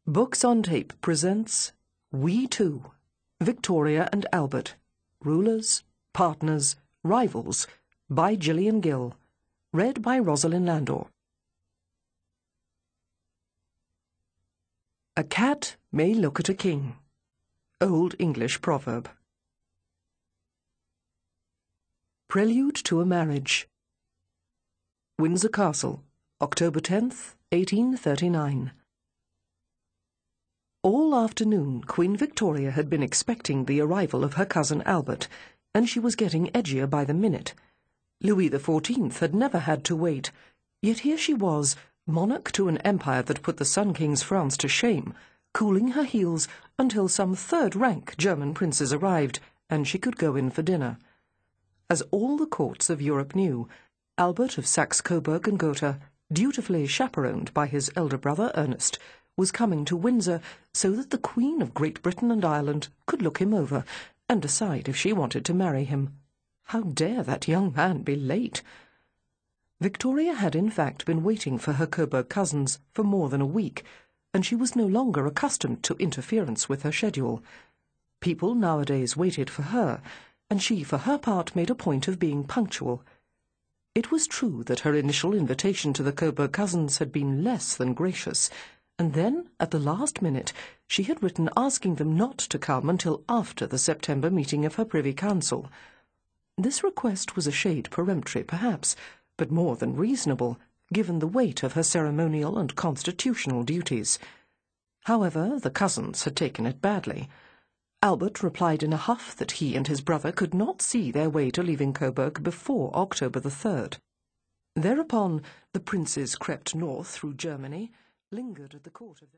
Books on Tape presents We Two, Victoria and Albert, Rulers, Partners, Rivals, by Gillian Gill, read by Rosalind Landor. A cat may look at a king. Old English proverb. Prelude to a Marriage. Windsor Castle, October 10th, 1839. All afternoon, Queen Victoria had been expecting the arrival of her cousin Albert, and she was getting edgier by the minute. Louis XIV had never had to wait, yet here she was, monarch to an empire that put the Sun King's France to shame, cooling her heels until some third-rank German princes arrived, and she could go in for dinner. As all the courts of Europe knew, Albert of Saxe-Coburg and Gotha, dutifully chaperoned by his elder brother Ernest, was coming to Windsor so that the Queen of Great Britain and Ireland could look him over and decide if she wanted to marry him. How dare that young man be late? Victoria had in fact been waiting for her Coburg cousins for more than a week, and she was no longer accustomed to interference with her schedule. People nowadays waited for her, and she for her part made a point of being punctual. It was true that her initial invitation to the Coburg cousins had been less than gracious, and then, at the last minute, she had written asking them not to come until after the September meeting of her Privy Council. This request was a shade peremptory, perhaps, but more than reasonable, given the weight of her ceremonial and constitutional duties. However, the cousins had taken it badly. Albert replied in a huff that he and his brother could not see their way to leaving Coburg before October the 3rd. Thereupon the princes crept north through Germany, lingered at the court of their